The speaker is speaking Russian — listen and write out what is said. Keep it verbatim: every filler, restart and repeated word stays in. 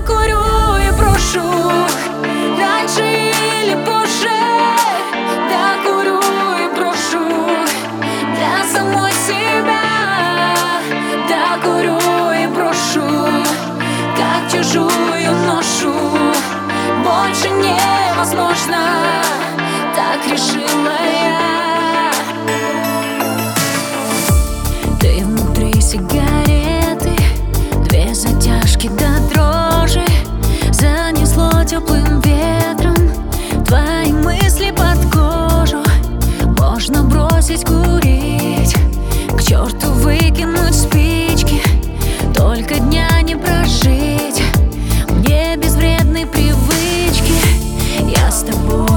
докурю и брошу раньше или позже. Докурю и брошу для самой себя. Докурю и брошу как чужую ношу. Больше невозможно, так решила я. Ты внутри сигареты, две затяжки до дрожи. Занесло теплым ветром твои мысли под кожу. Можно бросить курить, к черту выкинуть спички. Только дня не прожить мне без вредной привычки. Я с тобой